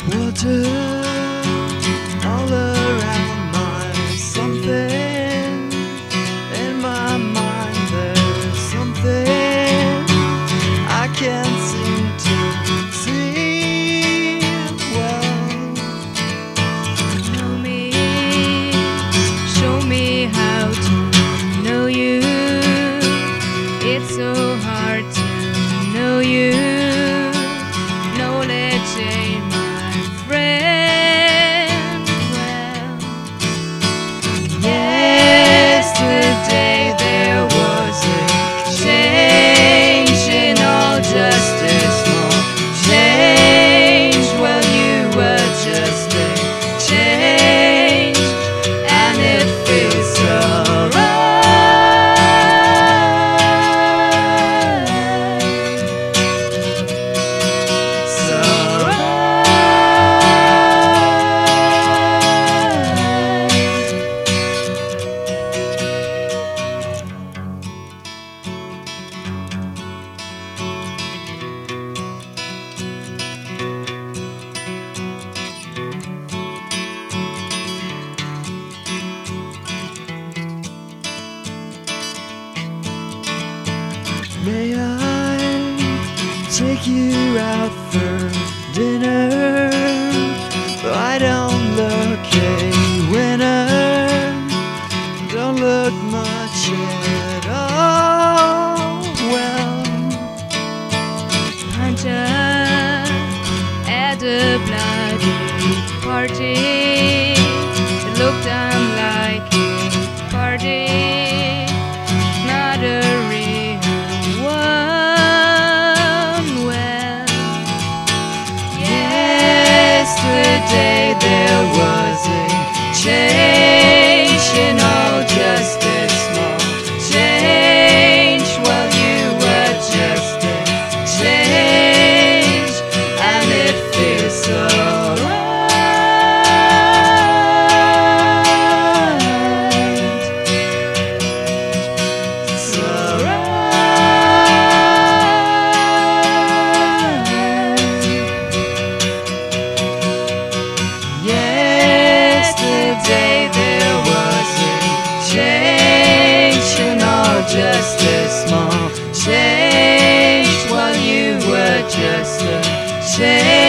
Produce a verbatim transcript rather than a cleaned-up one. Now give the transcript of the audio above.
Water all around my something in my mind. There's something I can't seem to see well. Know me, show me how to know you. It's so hard to know you. Knowledge ain't my friend. Well, yesterday there was a change in all just a small change. Well, you were just a change, and it feels so right, so May I take you out for dinner? Though I don't look a winner, don't look much at all. Well, punch up at a bloody party. It looked unlike a party, not a real one. Well, yesterday there was a change in all just a small change. Well, you were just a change, and it feels so right, so right. Yesterday there was a change and all just a small change. While you were just a change.